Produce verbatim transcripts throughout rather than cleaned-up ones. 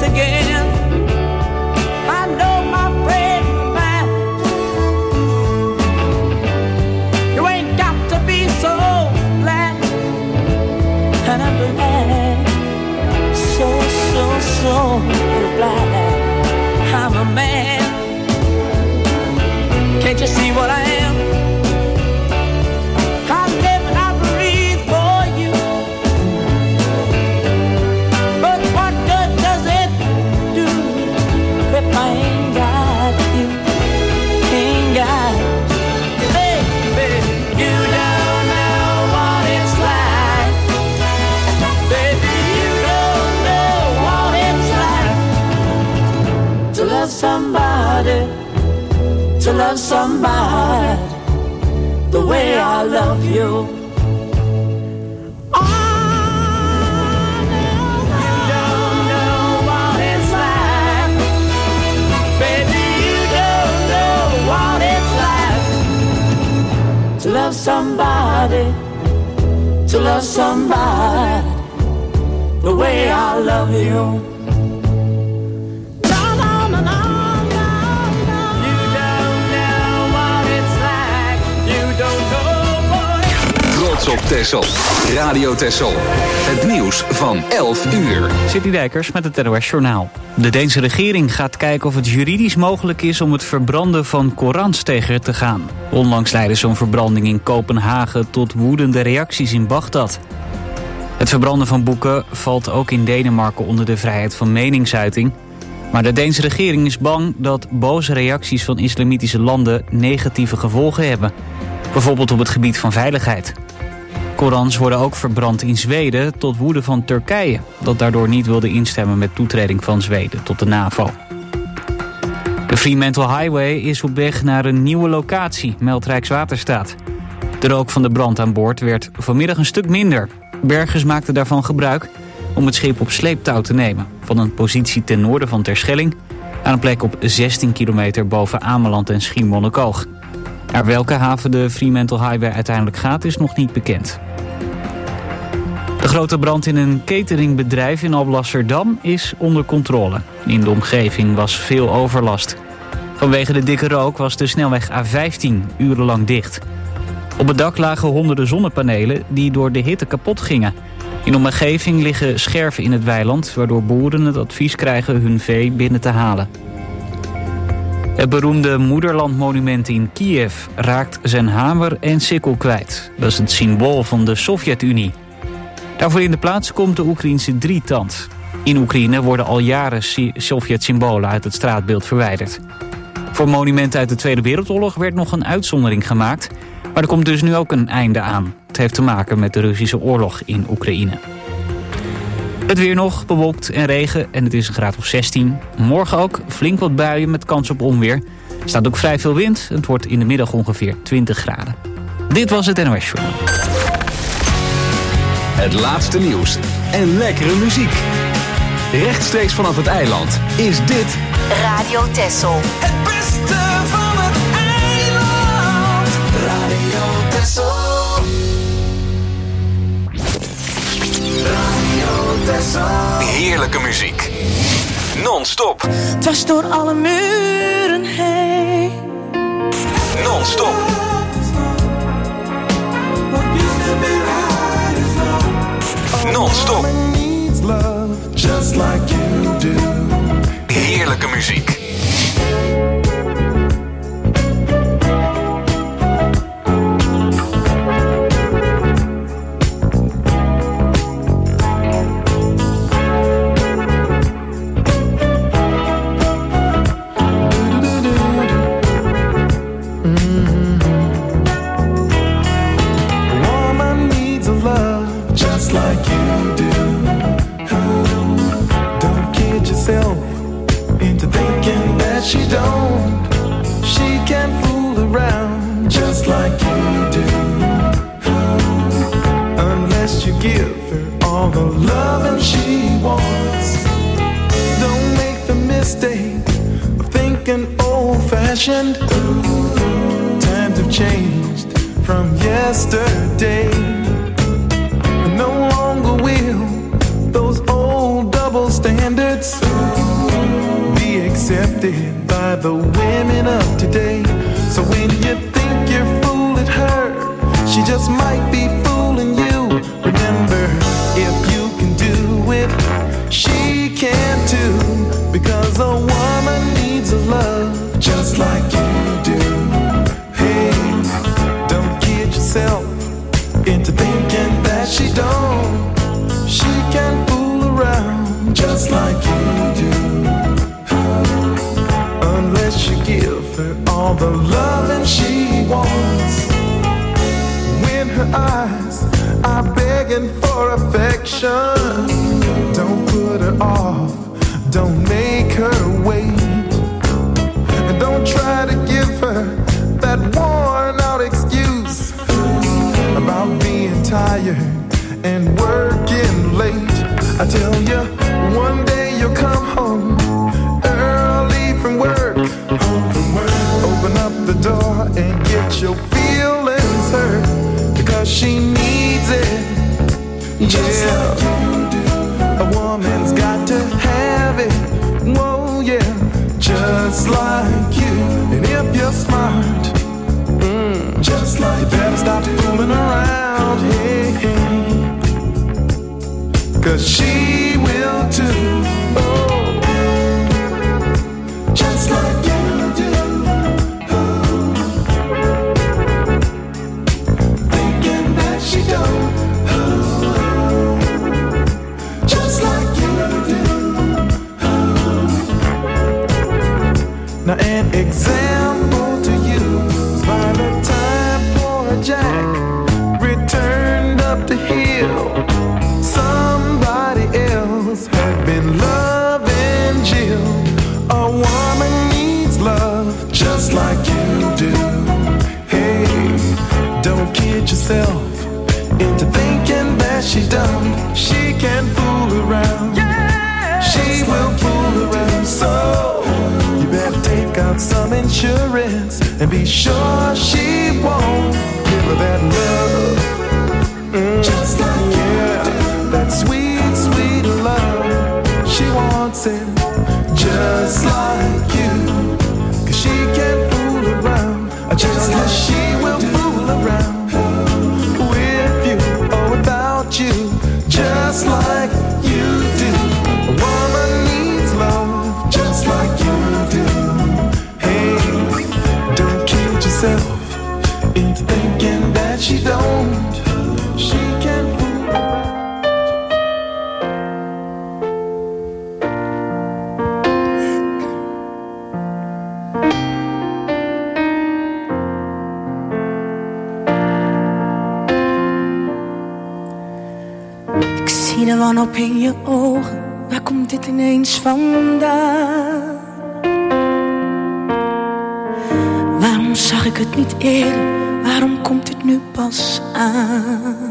again. I know my friend of mine, you ain't got to be so glad, and I'm glad, so, so, so glad I'm a man. Can't you see what I am? I live and I breathe for you. But what good does it do if I ain't got you? Ain't got you. Baby, you don't know what it's like. Baby, you don't know what it's like to love somebody, to love somebody the way I love you. Oh, no, you don't know what it's like. Baby, you don't know what it's like to love somebody, to love somebody the way I love you. Op Texel. Radio Texel. Het nieuws van elf uur. Sidney Dijkers met het N O S Journaal. De Deense regering gaat kijken of het juridisch mogelijk is om het verbranden van Korans tegen te gaan. Onlangs leidde zo'n verbranding in Kopenhagen tot woedende reacties in Bagdad. Het verbranden van boeken valt ook in Denemarken onder de vrijheid van meningsuiting. Maar de Deense regering is bang dat boze reacties van islamitische landen negatieve gevolgen hebben. Bijvoorbeeld op het gebied van veiligheid. Korans worden ook verbrand in Zweden tot woede van Turkije, dat daardoor niet wilde instemmen met toetreding van Zweden tot de NAVO. De Fremantle Highway is op weg naar een nieuwe locatie, meldt Rijkswaterstaat. De rook van de brand aan boord werd vanmiddag een stuk minder. Bergers maakten daarvan gebruik om het schip op sleeptouw te nemen, van een positie ten noorden van Terschelling aan een plek op zestien kilometer boven Ameland en Schiermonnikoog. Naar welke haven de Fremantle Highway uiteindelijk gaat is nog niet bekend. De grote brand in een cateringbedrijf in Alblasserdam is onder controle. In de omgeving was veel overlast. Vanwege de dikke rook was de snelweg A vijftien urenlang dicht. Op het dak lagen honderden zonnepanelen die door de hitte kapot gingen. In de omgeving liggen scherven in het weiland, waardoor boeren het advies krijgen hun vee binnen te halen. Het beroemde Moederlandmonument in Kiev raakt zijn hamer en sikkel kwijt. Dat is het symbool van de Sovjet-Unie. Daarvoor in de plaats komt de Oekraïense drietand. In Oekraïne worden al jaren Sovjet-symbolen uit het straatbeeld verwijderd. Voor monumenten uit de Tweede Wereldoorlog werd nog een uitzondering gemaakt. Maar er komt dus nu ook een einde aan. Het heeft te maken met de Russische oorlog in Oekraïne. Het weer nog, bewolkt en regen en het is een graad of zestien. Morgen ook flink wat buien met kans op onweer. Er staat ook vrij veel wind. Het wordt in de middag ongeveer twintig graden. Dit was het N O S Journaal. Het laatste nieuws en lekkere muziek. Rechtstreeks vanaf het eiland is dit Radio Texel. Het beste van het eiland. Radio Texel. Radio Texel. Heerlijke muziek. Non-stop. Dwars door alle muren heen. Non-stop. Non-stop. Just like you do. Heerlijke muziek. She don't, she can fool around just like you do. Unless you give her all the loving she wants. Don't make the mistake of thinking old-fashioned. Times have changed from yesterday. No longer will those old double standards accepted by the women of today. So when you think you're fooling her, she just might be fooling you. Remember, if you can do it, she can too. Because a woman needs a love just like you do. Hey, don't kid yourself into thinking that she don't. She can fool around just like you do. Unless you give her all the loving she wants. When her eyes are begging for affection, don't put her off, don't make her wait. And don't try to give her that worn out excuse about being tired and working late. I tell you, one day you'll come home early from work. Open up the door and get your feelings hurt, because she needs it. Just yeah, like you do. A woman's got to have it. Whoa, yeah, just like you. And if you're smart, mm, just like you, better stop fooling around. Hey, hey. Cause she will too. Oh, just like you do. Oh, thinking that she don't. Oh, just like you do. Oh. Now an example to you is by the time poor Jack returned up the hill, somebody else had been loving Jill. A woman needs love just like you do. Hey, don't kid yourself into thinking that she don't. She can fool around. Yeah, she will like fool around. So you better take out some insurance and be sure she won't give her that love. Mm, just like yeah, you do. That sweet, sweet love. She wants it just like you. Cause she can't fool around. Just like she will fool around with you or without you. Just like you do. A woman needs love just like you do. Hey, don't kid yourself into thinking that she don't. She can't fool around. Ik zie de wanhoop in je ogen. Waar komt dit ineens vandaan? Waarom zag ik het niet eerder? Waarom komt het nu pas aan?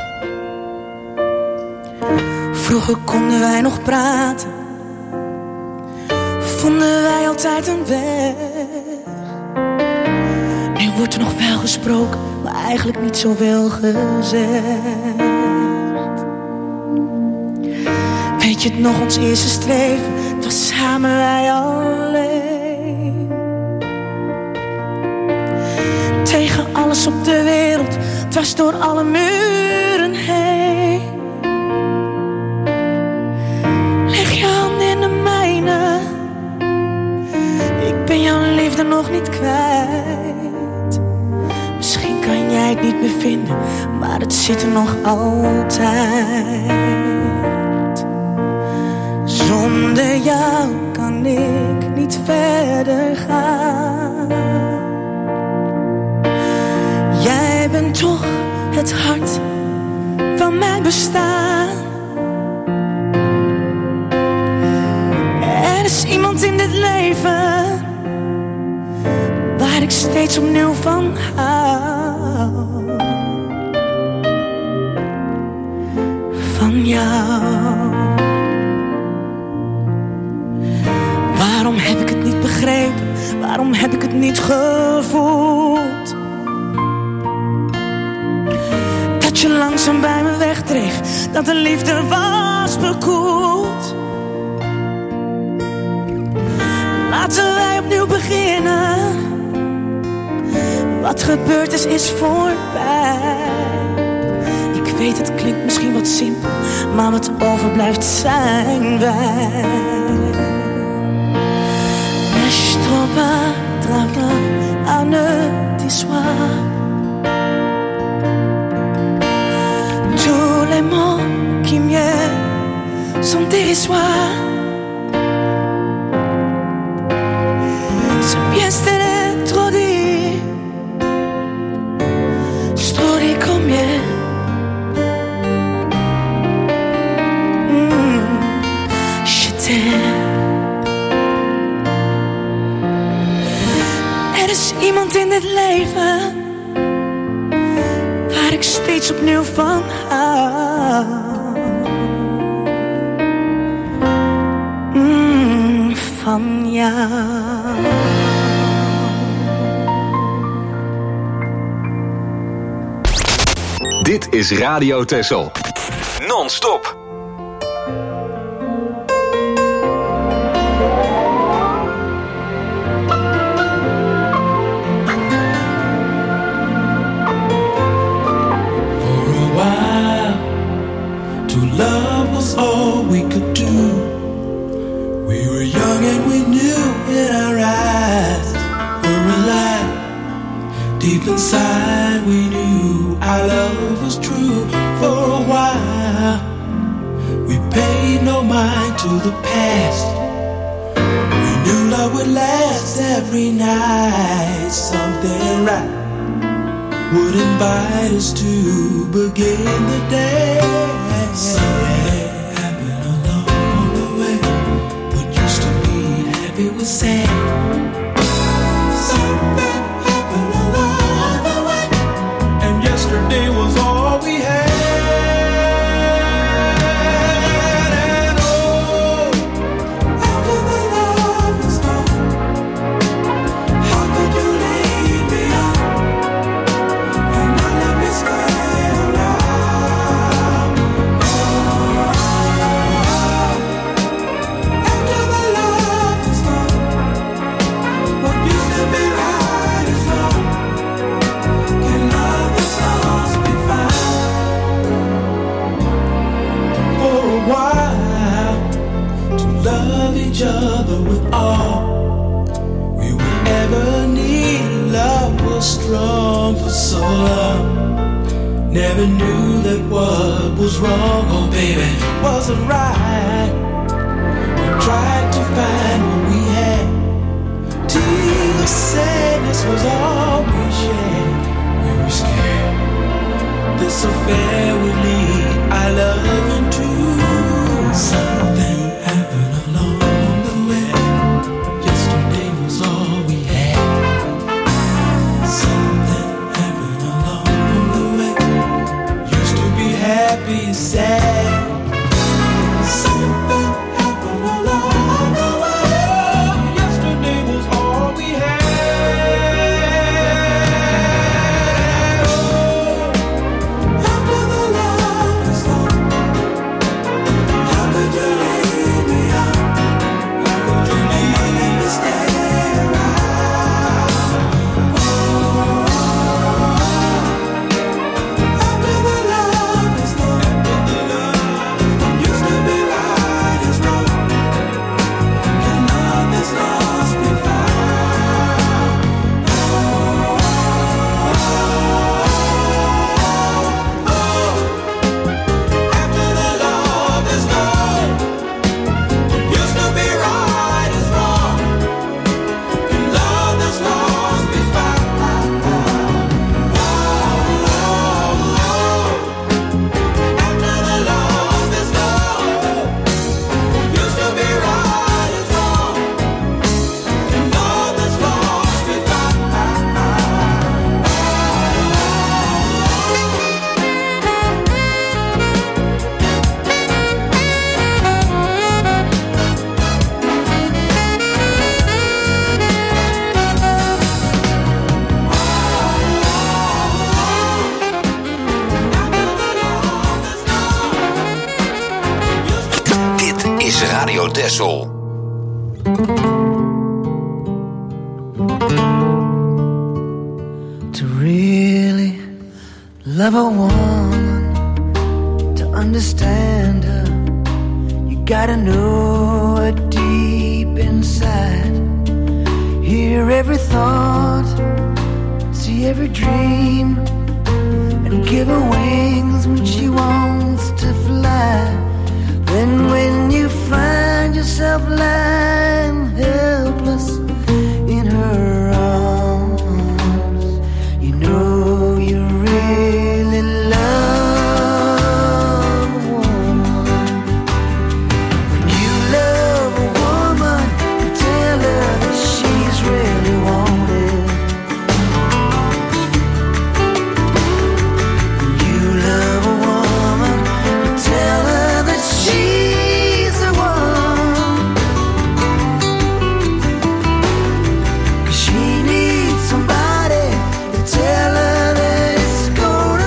Vroeger konden wij nog praten, vonden wij altijd een weg. Nu wordt er nog wel gesproken, maar eigenlijk niet zoveel gezegd. Weet je het nog, ons eerste streven, het was samen wij alleen. Tegen alles op de wereld, het was door alle muren heen. Leg je hand in de mijne, ik ben jouw liefde nog niet kwijt. Misschien kan jij het niet meer vinden, maar het zit er nog altijd. Zonder jou kan ik niet verder gaan. Jij bent toch het hart van mijn bestaan. Er is iemand in dit leven waar ik steeds opnieuw van hou. Van jou. Waarom heb ik het niet begrepen? Waarom heb ik het niet gevoeld? Dat je langzaam bij me wegdreef, dat de liefde was bekoeld. Laten wij opnieuw beginnen. Wat gebeurd is, is voorbij. Ik weet, het klinkt misschien wat simpel, maar wat overblijft zijn wij. Mais je trouve dragueur à ne t'issoir. Tous les mots qui mieux sont dérisoires. C'est bien, c'était trop dit. C'est trop dit combien. Mm, je t'aime. Er is iemand in dit leven waar ik steeds opnieuw van hou. Mm, van jou. Dit is Radio Texel. Non-stop. All we could do. We were young and we knew in our eyes were alive. Deep inside we knew our love was true. For a while we paid no mind to the past. We knew love would last every night. Something right would invite us to begin the day. Something it was sad. Something happened along the way, and yesterday was all we had. And oh, after the love is gone, how could you leave me on and not let me stay around? Oh, after the love is gone, what used to be right is wrong. Can love that's lost be found? For a while, to love each other with all we would ever need. Love was strong for so long. Never knew that what was wrong, oh baby, wasn't right. We tried to find what we had. Till sadness was all we shared. We were scared this affair would lead our love into something happened along the way. Yesterday was all we had. Something happened along the way. Used to be happy and sad. Something happened along the way. Yesterday was all we had. Oh, after the love is gone, how could you leave me on? How could you leave me stay around? Oh, after the love is gone, what used to be right is wrong. Can love that's lost be found? Oh, after the love is gone, what used to be right is wrong. Can love that's lost be found? After the love is gone, what used to be right is wrong. Can love that's lost be found? Dit is Radio Texel. love a woman, to understand her, you gotta know her deep inside. Hear every thought, see every dream, and give her wings when she wants to fly. Then when you find yourself lying helpless in her arms, you know you really love a woman. When you love a woman, you tell her that she's really wanted. When you love a woman, you tell her that she's the one. 'Cause she needs somebody to tell her that it's gonna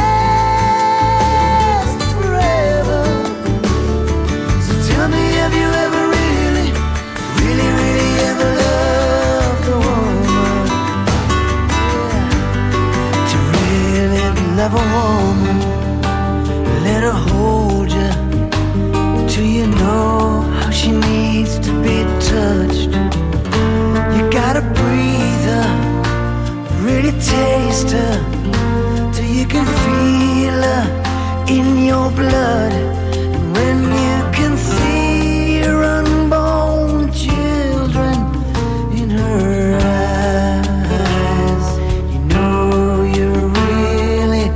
last forever. So tell me, have you ever really, really, really ever loved a woman? Yeah. To really love a woman, let her hold you till you know how she needs to be touched. You gotta breathe her, really taste her, till you can feel her in your blood. And when you can see your unborn children in her eyes, you know you really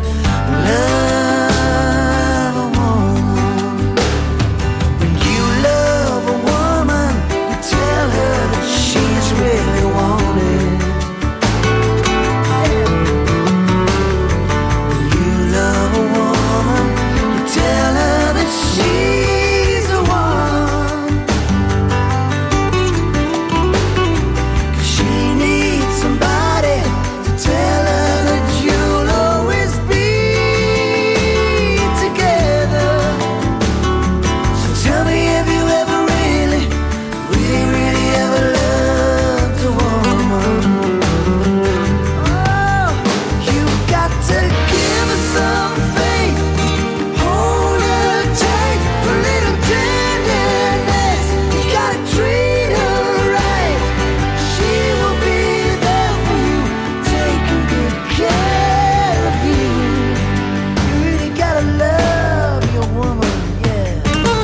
love a woman. When you love a woman, you tell her that she's really wanted. When you love a woman, you tell her that she's the one. 'Cause she needs somebody to tell her that you'll always be together. So tell me, have you ever really, really, really ever loved a woman? Oh, you got to give her some faith, hold her tight, a little tenderness. You gotta treat her right. She will be there for you, taking good care of you. You really gotta love your woman, yeah.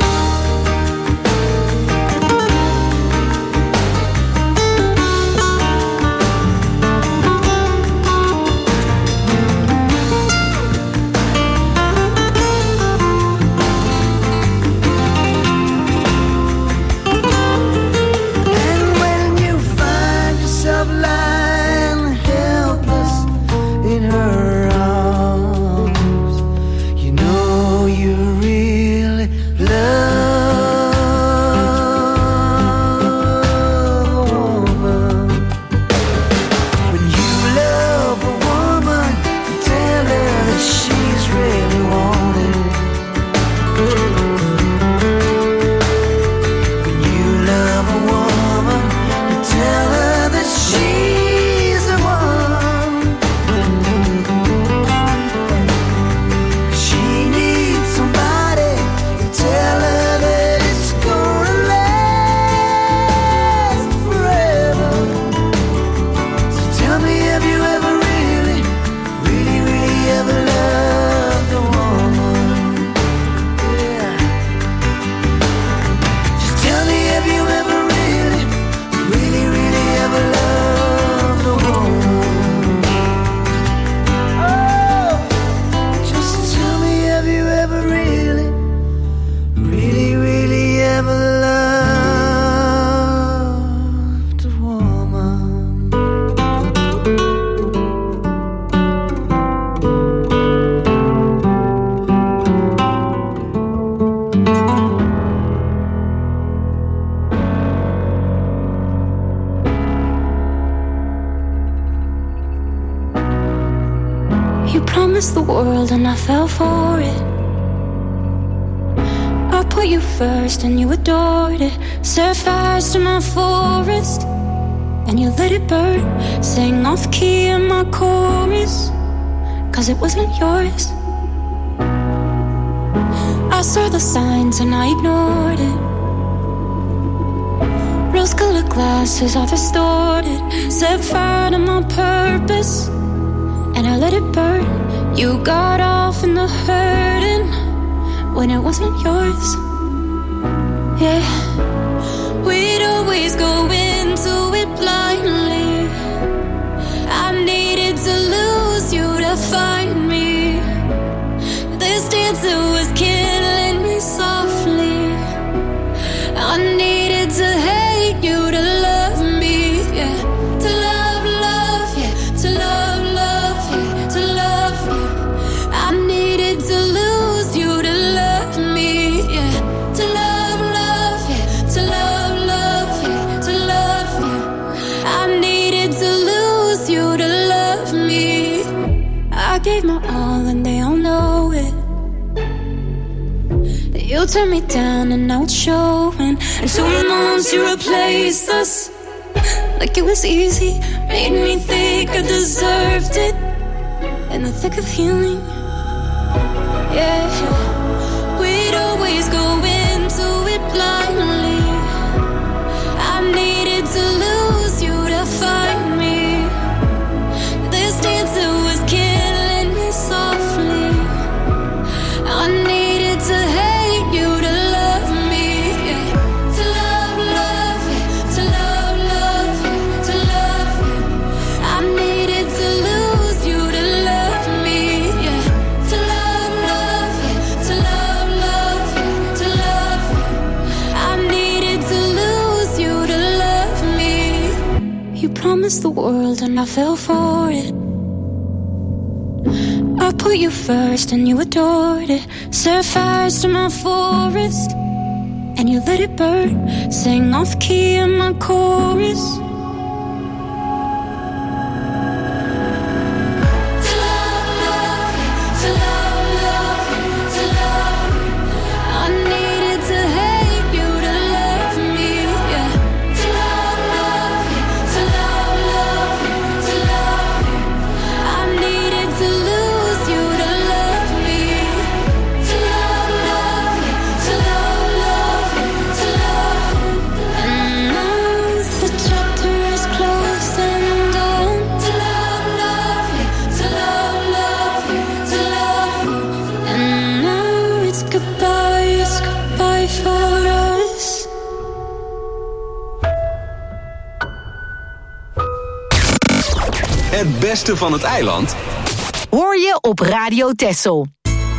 And when you find yourself lying helpless in her arms, you know you really love a woman. When you love a woman, you tell her that she's really wanted. When you love a woman, you tell her that she's the one. 'Cause she needs somebody to tell her that it's gonna last forever. So tell me, have you ever really, really, really ever loved a woman? Yeah. Just tell me, have you ever really, really, really ever loved a woman? Oh, just tell me, have you ever really, really, really ever loved a woman? You promised the world and I fell for it. I put you first and you adored it. Set fires to my forest and you let it burn. Sang off key in my chorus. 'cause it wasn't yours. I saw the signs and I ignored it. Rose-colored glasses all distorted. Set fire to my purpose and I let it burn. You got off in the hurting when it wasn't yours. Yeah, we'd always go into it blindly. I needed to lose you to find me. This dancer was killing me softly. I needed to hate you to love me, yeah. To love, love, yeah. To love, love, yeah. To love, yeah. I needed to lose you to love me, yeah. To love, love, yeah. To love, love, yeah. To love, yeah. I needed to lose you to love me. I gave my all and they all know it. You turned me down and now it's showing. And two months you replaced us like it was easy. Made me think I deserved it in the thick of healing. Yeah, we'd always go into it blindly. I needed to lose you to find me. This dancer was killing me softly. I needed to hate you to love me, yeah. To love, love, yeah. To love, love, yeah. To love, yeah. I needed to lose you to love me, yeah. To love, love, yeah. To love, love, yeah. To love, yeah. I needed to lose you to love me. You promised the world and I fell for it. I put you first and you adored it. Set fires to my forest and you let it burn. Sang off key in my chorus. To love, love, to love, love, to love. I needed to hate you to love me, yeah. To love, love, to love, love, to love. I needed to lose you to love me. To love, love, to love, love, to love. And now the chapter is closed and done. To love, love, to love, love, to love. And now it's goodbye, it's goodbye for us. Het beste van het eiland Hoor je op Radio Texel.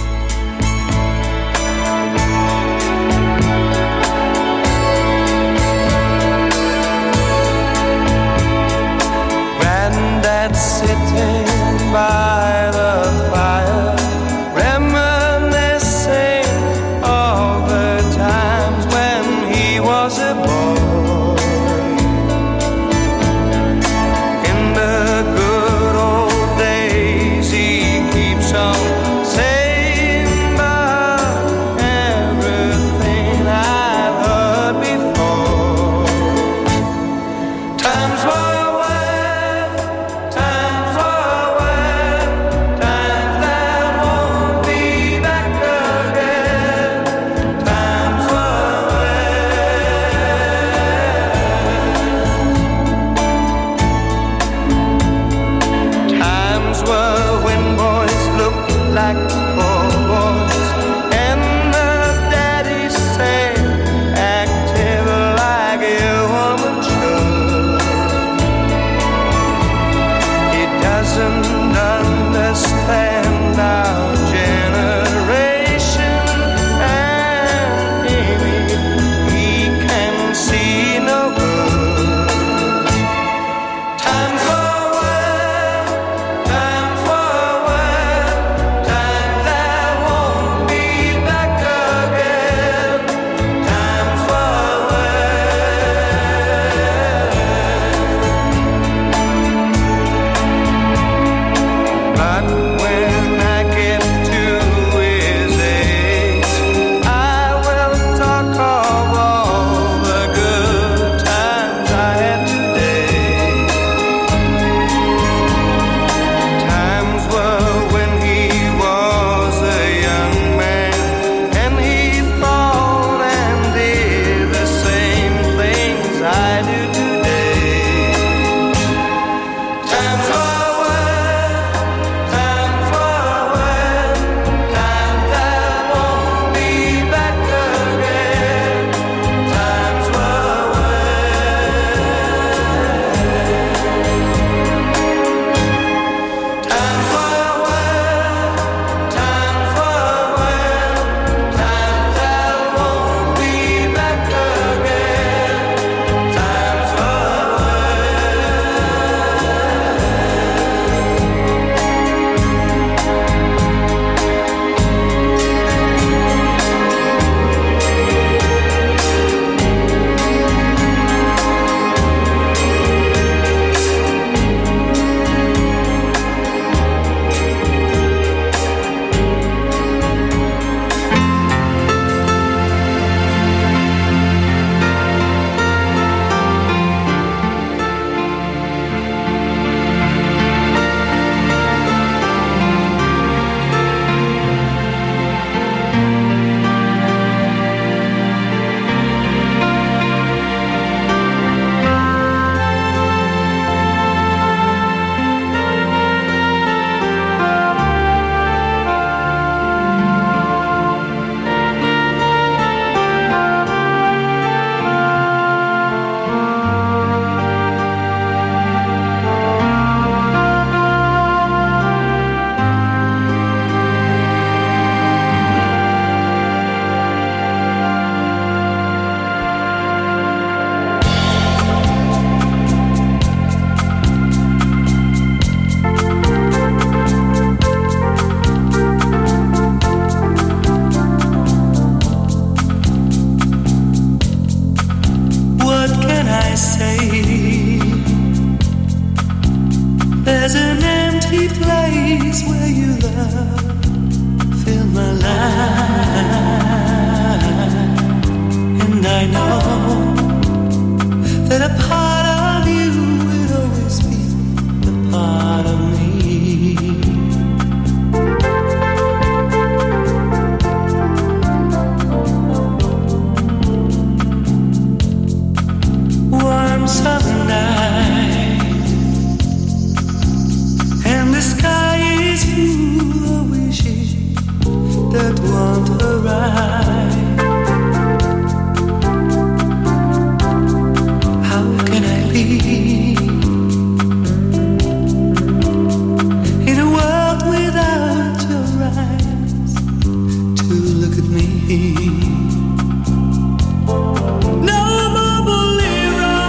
Granddad's sitting by the fire, reminiscing of the times when he was a boy. In the good old days he keeps on saying about everything I've heard before. Times were when, times were when filled my life, and I know that a part of you will always be a part of me. Warm summer night, and the sky is full of wishes that won't arrive. How can I live in a world without your eyes to look at me? No more bolero,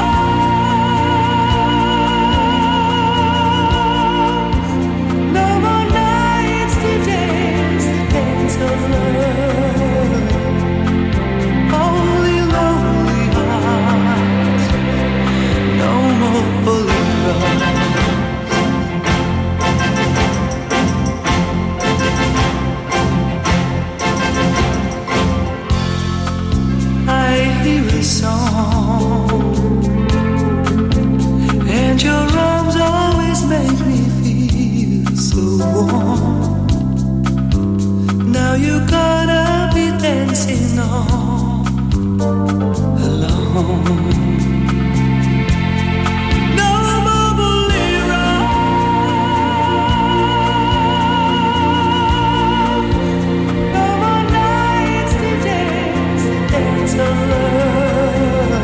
no more nights to dance the dance of love. Only lonely hearts, no more bolero. I hear a song, and your arms always make me feel so warm. Now you're gonna be dancing all alone. No more bolero, no more nights to dance the dance of love.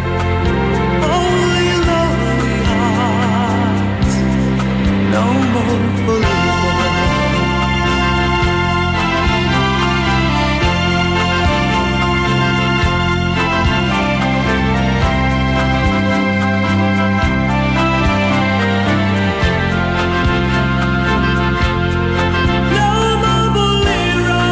Only lonely hearts, no more bolero. No more bolero,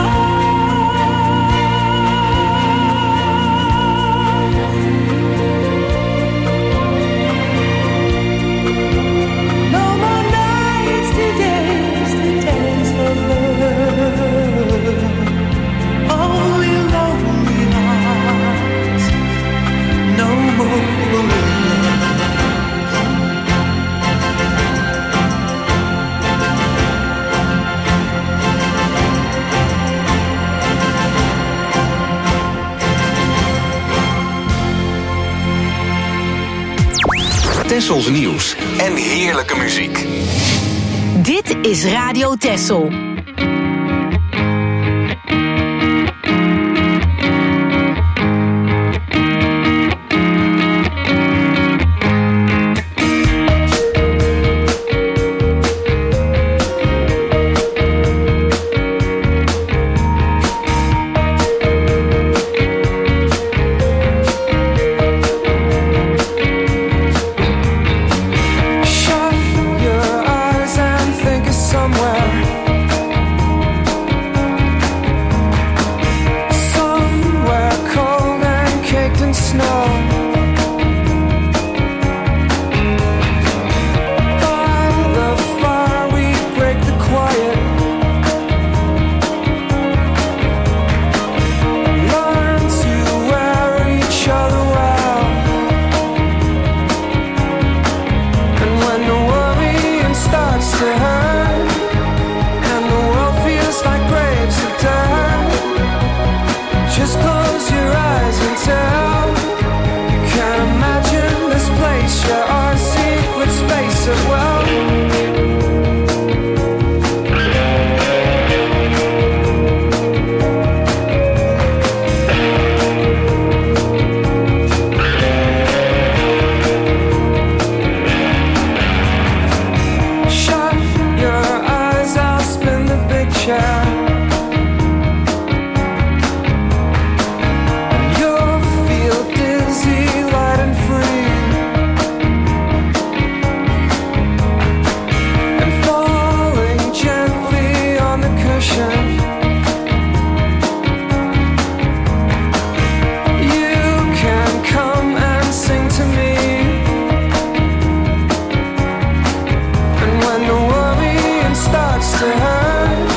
no more nights to dance the dance of love. Only lonely hearts, no more bolero. Tessels nieuws en heerlijke muziek. Dit is Radio Tessel. Shut your eyes and think of somewhere. Somewhere cold and caked in snow. By the fire we break the quiet. Learn to wear each other well. And when the worrying starts to hurt, and the world feels like graves of dirt, just close your eyes and tell. You can't imagine this place, you're our secret space of well. Shut your eyes, I'll spin the big chair. You'll feel dizzy, light and free, and falling gently on the cushion. You can come and sing to me. And when the worrying starts to hurt,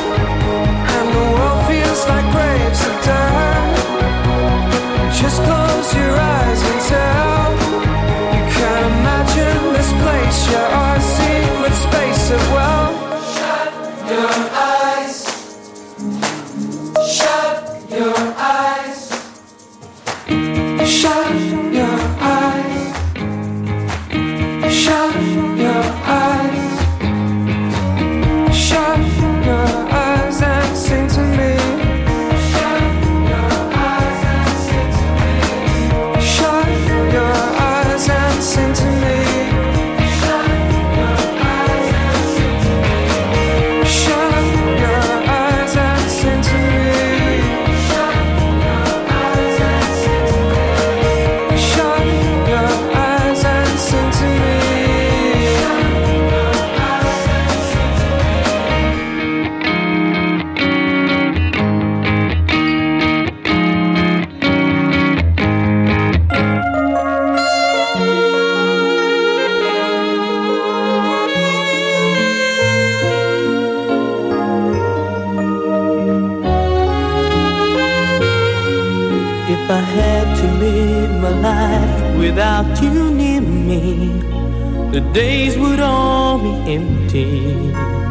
I had to live my life without you near me, the days would all be empty.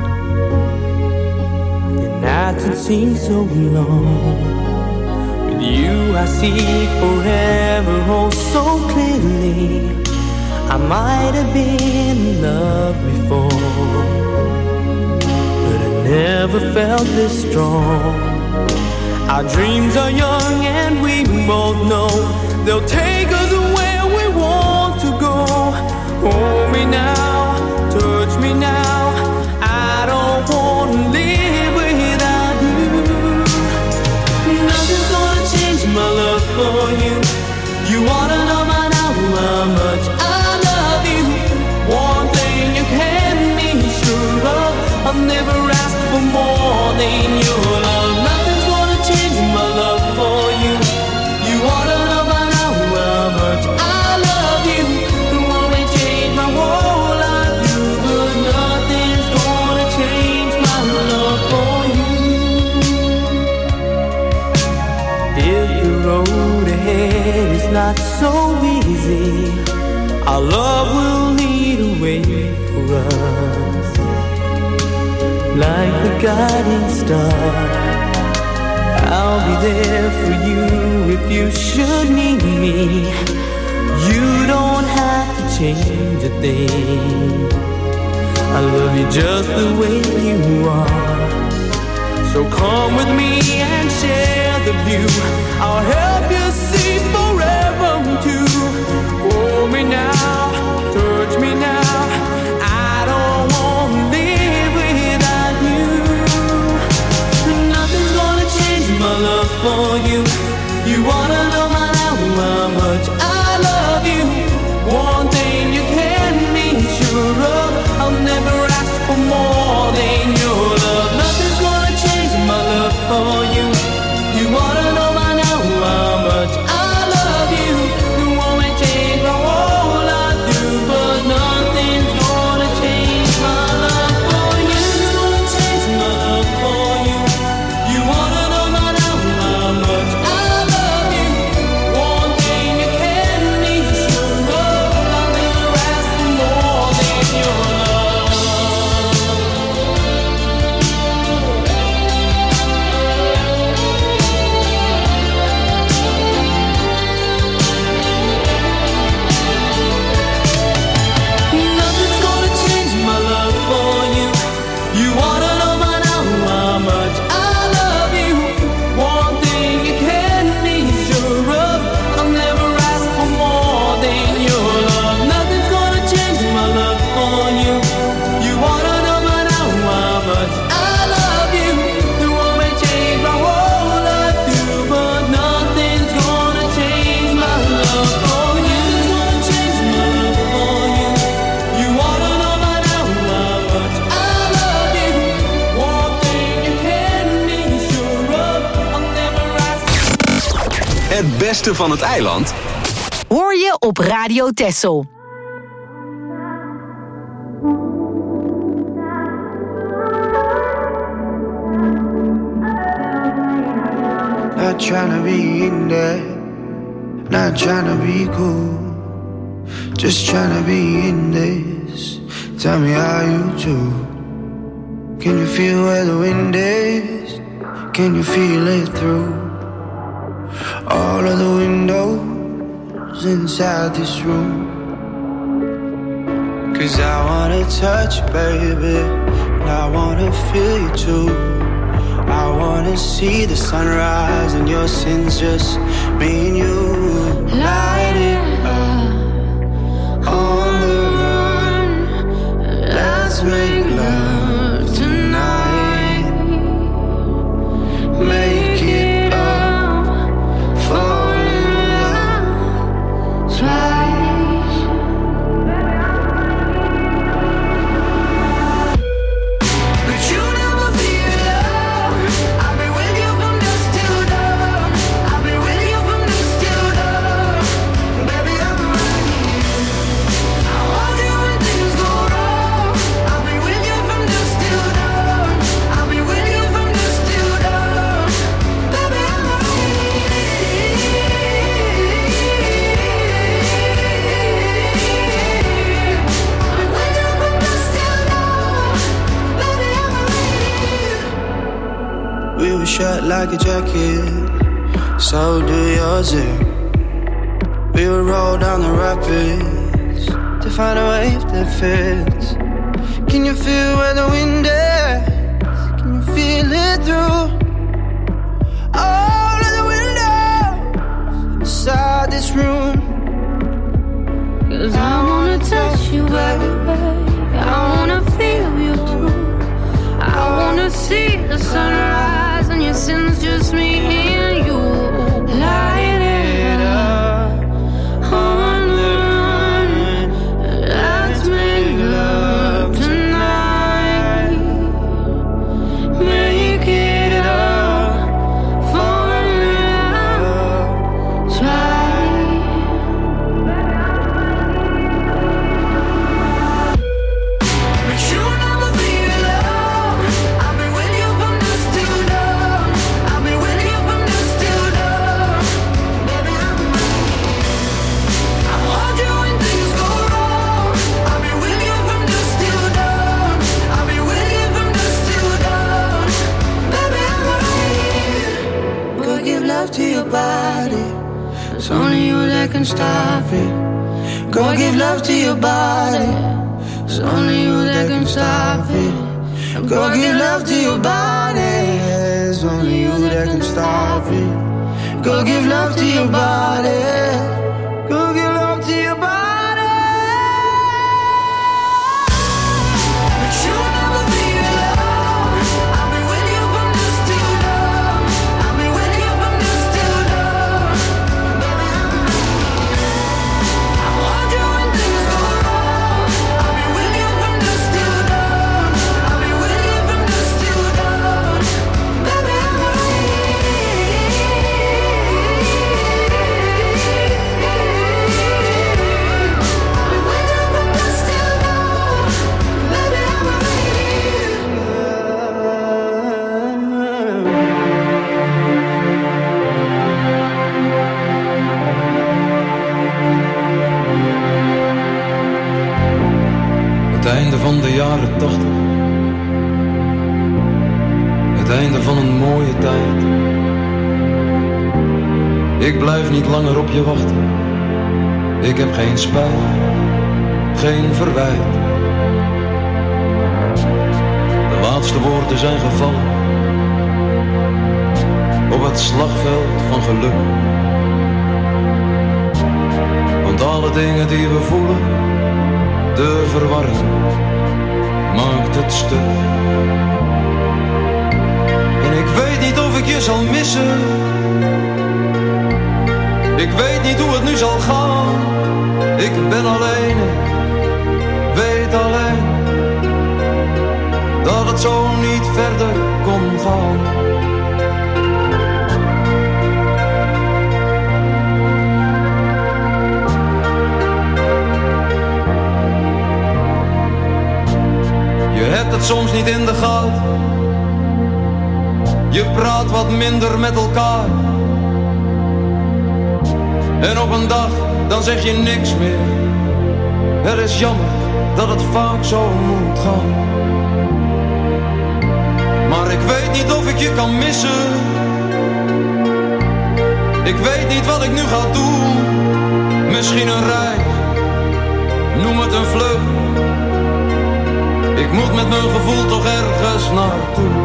The nights would seem so long. With you I see forever oh so clearly. I might have been in love before, but I never felt this strong. Our dreams are young and we both know they'll take us where we want to go. Hold me now, touch me now, I don't want to live without you. Nothing's gonna change my love for you. You wanna know by now how much I love you. One thing you can be sure of, I'll never ask for more than your love. Nothing's gonna change my love for you. You wanna know by now how much I love you. It won't change my whole life, you, but nothing's gonna change my love for you. If the road ahead is not so easy, our love will lead a way for us, like the guiding star. I'll be there for you if you should need me. You don't have to change a thing. I love you just the way you are. So come with me and share the view. I'll help you see forever too. Hold me now, touch me now, I don't want to live without you. Nothing's gonna change my love for you. You wanna know my now how much I love you. One thing you can be sure of, I'll never ask for more than your love. Nothing's gonna change my love for you. You wanna know by now how much I love you. You won't change my whole life through, but nothing's gonna change my love for you. It's gonna change my love for you. You wanna know by now how much I love you. One thing you can be sure of, I'll never ask for more than your love. Nothing's gonna change my love for you. You wanna know by now how much I love you. One thing you can be sure of, I'll never ask for more than your love. Nothing's gonna change my love for you. You wanna know by now how much I love you. It won't change my whole life through, but nothing's gonna change my love for you. It's gonna change my love for you. You wanna know by now how much I love you. One thing you can be sure of, I'll never ask. Het beste van het eiland Hoor je op Radio Texel. Not tryna be in there, not tryna be cool, just tryna be in this. Tell me how you do. Can you feel where the wind is? Can you feel it through all of the windows inside this room? Cause I wanna touch you, baby, and I wanna feel you too. I wanna see the sunrise and your sins, just me and you. Light it up on the run. Let's make love tonight. Make it up, fall in love twice. But you never be alone. I've been with you from dusk till dawn. I've been with you from dusk till dawn. We were shut like a jacket, so do yours here. We would roll down the rapids to find a wave that fits. Can you feel where the wind is? Can you feel it through all of the windows inside this room? 'Cause I wanna touch you, baby. I wanna feel you too. I wanna see the sunrise and your sins, just me and you. Light it up on the run. Let's make love tonight. Make it up for love. Try. But you'll never be alone. I'll be with you from dusk till dawn. I'll be with you from dusk till dawn. Baby, I'm I'll hold you when things go wrong. I'll be with you from dusk till dawn. I'll be with you from dusk till dawn. Baby, I'm right. Go give love to your body. It's only you that can stop it. Go give love to your body. It's only you that can stop it. Go give love to your body. It's only you that can stop it. Go give love to your body. Go give love to your body. But you'll never be alone. I'll be with you from dusk till dawn. I'll be with you from dusk till dawn. Baby, I'm I'll hold you when things go wrong. I'll be with you from dusk till dawn. I'll be with you from dusk till dawn. Baby, I'm Het einde van de jaren tachtig. Het einde van een mooie tijd. Ik blijf niet langer op je wachten. Ik heb geen spijt, geen verwijt. De laatste woorden zijn gevallen op het slagveld van geluk. Want alle dingen die we voelen, de verwarring maakt het stuk. En ik weet niet of ik je zal missen. Ik weet niet hoe het nu zal gaan. Ik ben alleen, ik weet alleen dat het zo niet verder kon gaan. Je hebt het soms niet in de gaten. Je praat wat minder met elkaar. En op een dag, dan zeg je niks meer. Het is jammer dat het vaak zo moet gaan. Maar ik weet niet of ik je kan missen. Ik weet niet wat ik nu ga doen. Misschien een reis, noem het een vlucht. Ik moet met mijn gevoel toch ergens naartoe.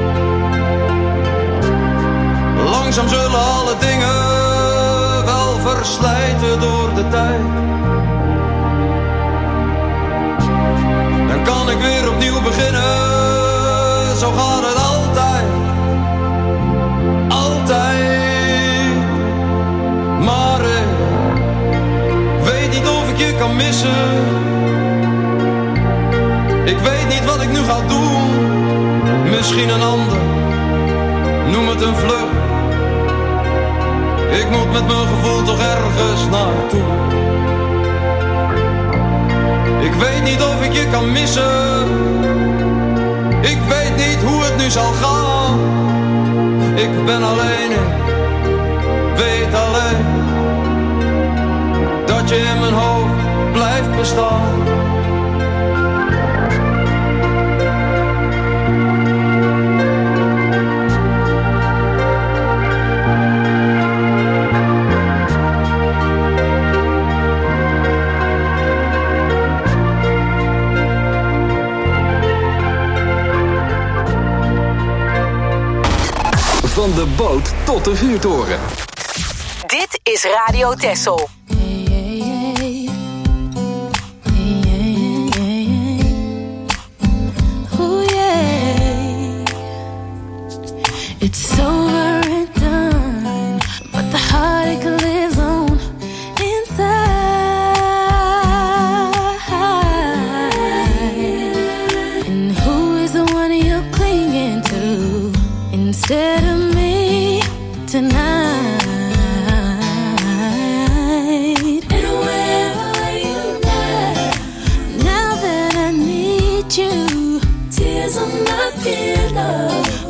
Langzaam zullen alle dingen wel verslijten door de tijd. Dan kan ik weer opnieuw beginnen. Zo gaat het altijd. Altijd. Maar ik weet niet of ik je kan missen. Ik weet niet wat ik nu ga doen. Misschien een ander, noem het een vlucht. Ik moet met mijn gevoel toch ergens naartoe. Ik weet niet of ik je kan missen. Ik weet niet hoe het nu zal gaan. Ik ben alleen, ik weet alleen dat je in mijn hoofd blijft bestaan. Van de boot tot de vuurtoren. Dit is Radio Texel. It's over and done, but the heartache lives on inside. And who is the one you're clinging to instead of me tonight? And where are you now? Now that I need you, tears on my pillow.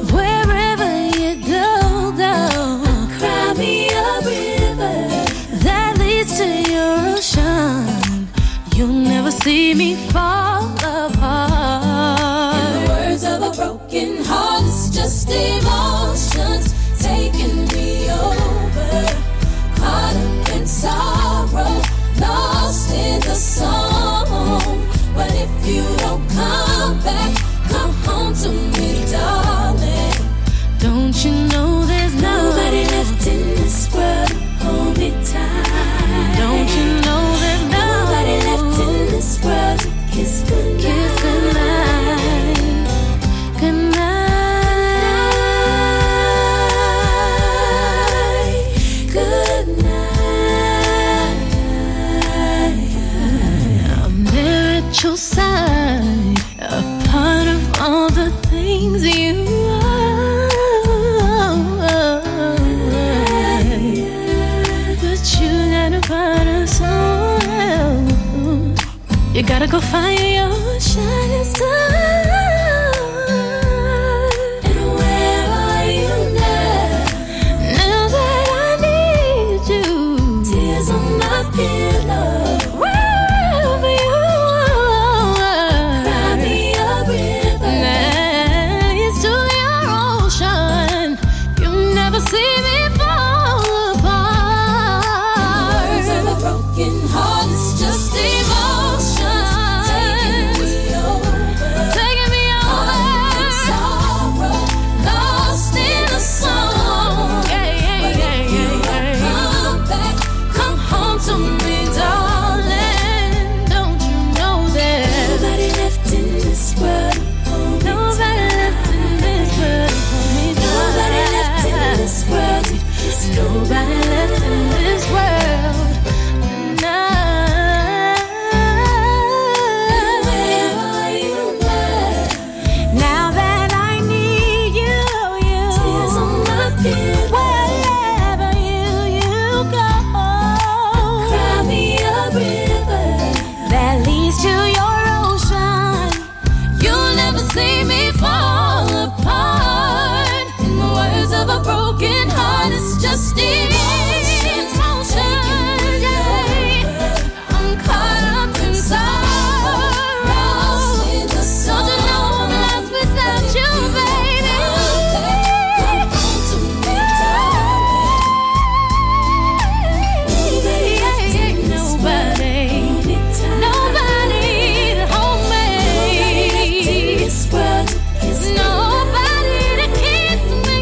See me fall apart. In the words of a broken heart, it's just emotions taking me over. Caught up in sorrow, lost in the song. But if you don't come back, come home to me, darling. Don't you know there's nobody left in this world to hold me tight? Don't you know there's nobody left in this world to kiss goodnight? Kiss goodnight, goodnight, goodnight. I'm there at your side, a part of all the things you are. But you gotta find a soul. You gotta go find your shining star. And where are you now? Now that I need you, tears on my pillow. Wherever you are, cry me a river. Next to your ocean, you never see me fall apart. The words of a broken heart is just emotion. Nobody left in this world tonight. Where are you now? Now that I need you, you. Tears on my pillow. Wherever you, you go. Cry me a river that leads to your ocean. You'll never see me fall apart. In the words of a broken heart, it's just emotions. I'm caught up in sorrow. Don't you know I'm lost without you, baby? Come home to me, darling. Nobody, nobody to hold me. Nobody to kiss me.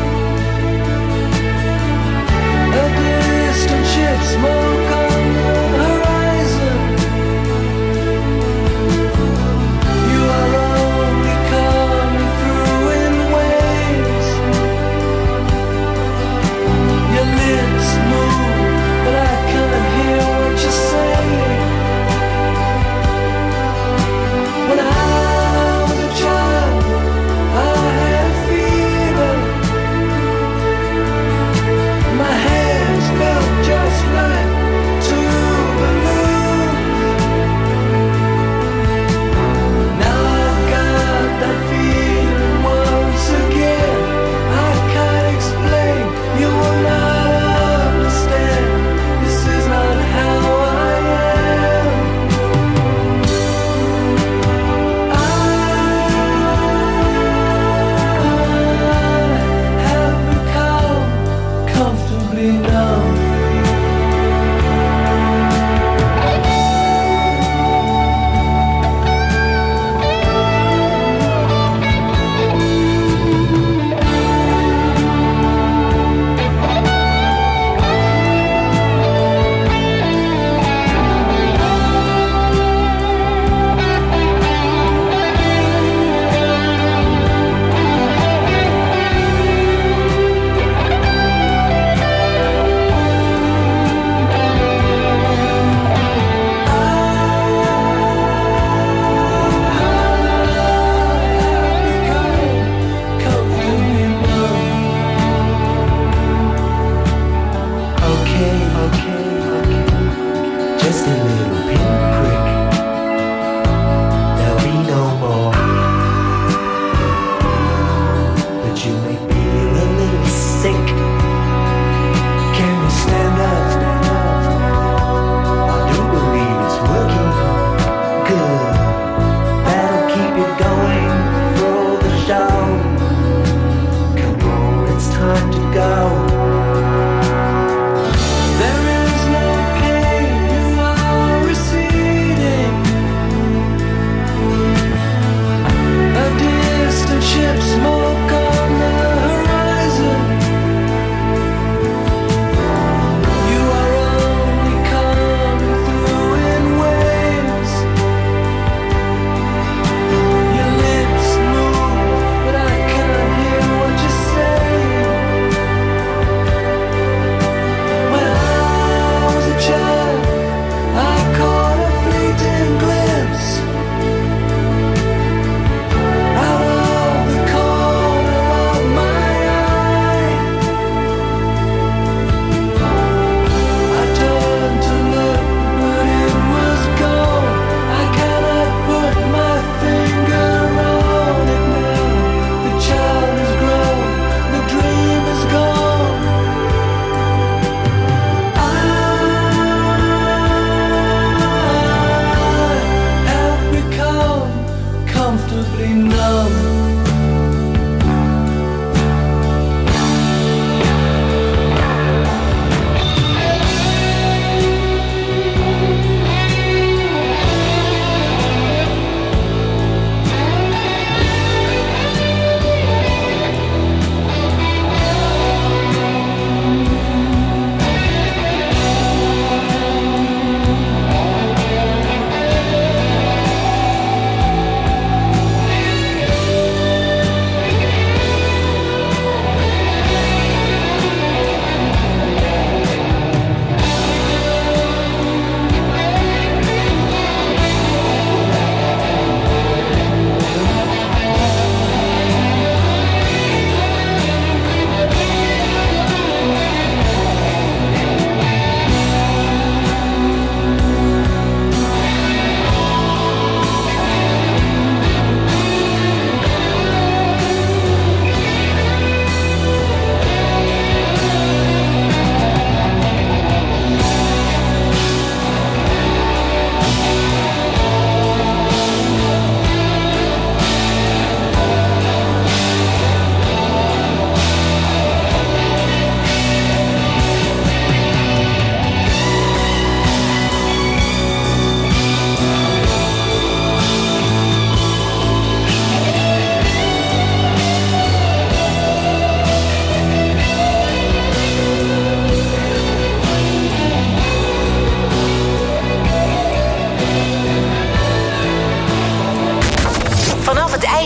Smoke on the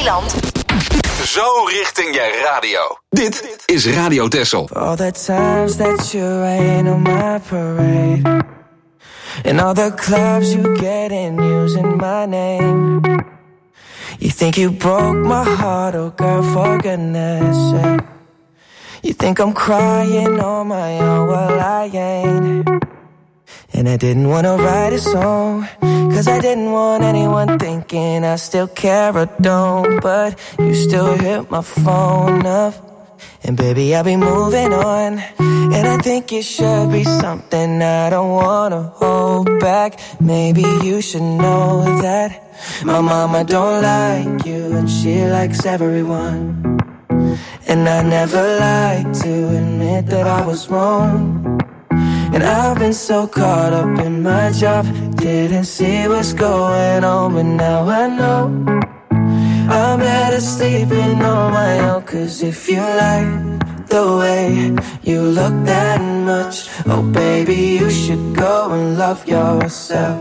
Zeeland. Zo richting je radio. Dit is Radio Texel. All the times that you rain on my parade, and all the clubs you get in using my name. You think you broke my heart, oh girl, for goodness sake. You think I'm crying on my own, well I ain't. And I didn't wanna write a song, cause I didn't want anyone thinking I still care or don't. But you still hit my phone up, and baby I'll be moving on. And I think it should be something I don't wanna hold back. Maybe you should know that my mama don't like you, and she likes everyone. And I never like to admit that I was wrong. And I've been so caught up in my job, didn't see what's going on, but now I know I'm better sleeping on my own. Cause if you like the way you look that much, oh baby, you should go and love yourself.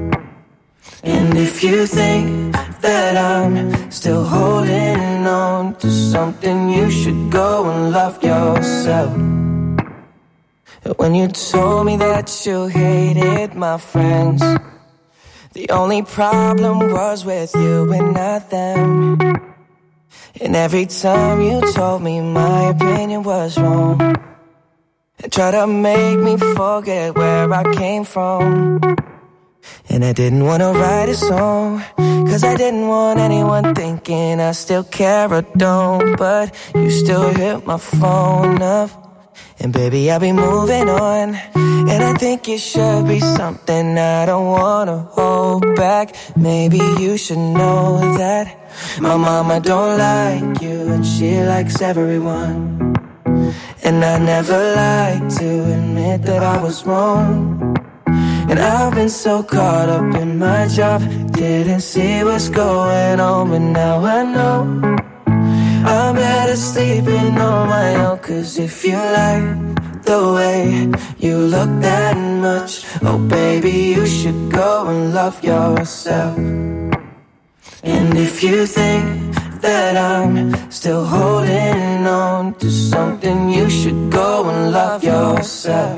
And if you think that I'm still holding on to something, you should go and love yourself. When you told me that you hated my friends, the only problem was with you and not them. And every time you told me my opinion was wrong, and tried to make me forget where I came from. And I didn't want to write a song, cause I didn't want anyone thinking I still care or don't. But you still hit my phone up, and baby, I'll be moving on. And I think it should be something I don't wanna hold back. Maybe you should know that my mama don't like you, and she likes everyone. And I never like to admit that I was wrong. And I've been so caught up in my job, didn't see what's going on, but now I know I'm better sleeping on my own. Cause if you like the way you look that much, oh baby, you should go and love yourself. And if you think that I'm still holding on to something, you should go and love yourself.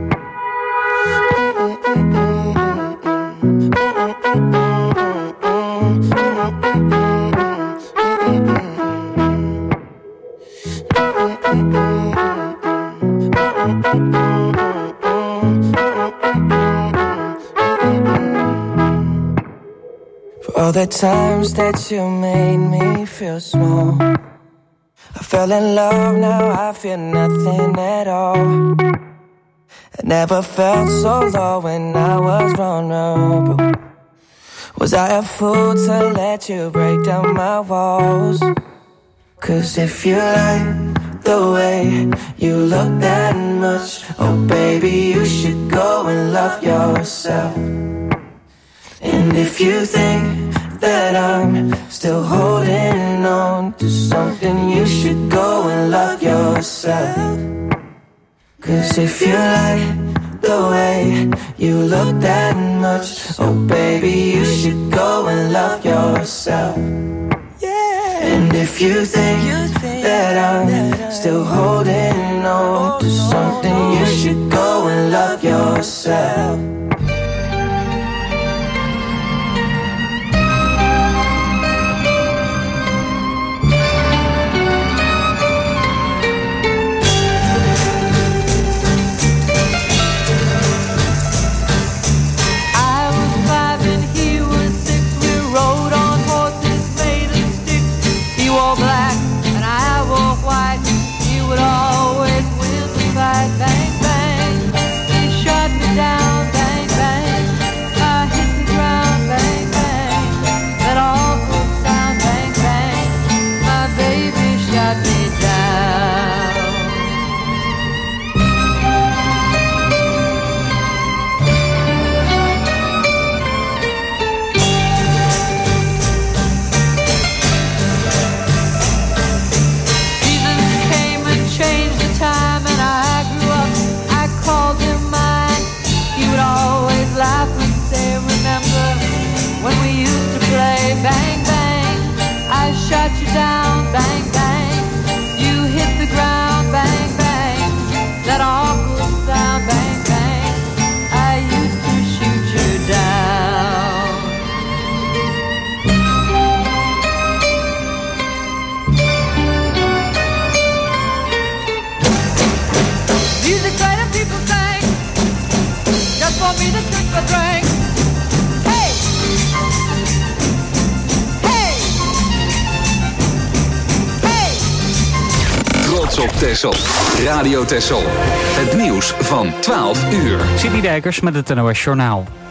For all the times that you made me feel small, I fell in love, now I feel nothing at all. I never felt so low when I was vulnerable. Was I a fool to let you break down my walls? Cause if you like the way you look that much, oh baby, you should go and love yourself. And if you think that I'm still holding on to something, you should go and love yourself. Cause if you like the way you look that much, oh baby, you should go and love yourself. And if you think that I'm still holding on to something, you should go and love yourself. Bang, bang, he shut me down, bang. shut you down, bang, bang. You hit the ground, bang, bang. That awful sound, bang, bang. I used to shoot you down. Music played and people sang, just for me to drink the drink. Hey! Hey! Hey! Trots op Texel. Radio Texel. Het nieuws van twaalf uur. Sidney Dijkers met het N O S Journaal.